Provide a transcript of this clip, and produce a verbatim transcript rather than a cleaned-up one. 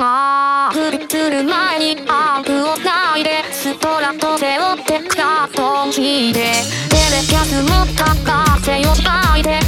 まあ振りする前にアンプをないでストラト背負ってカートン引いて手でキャス持ったか背をしないで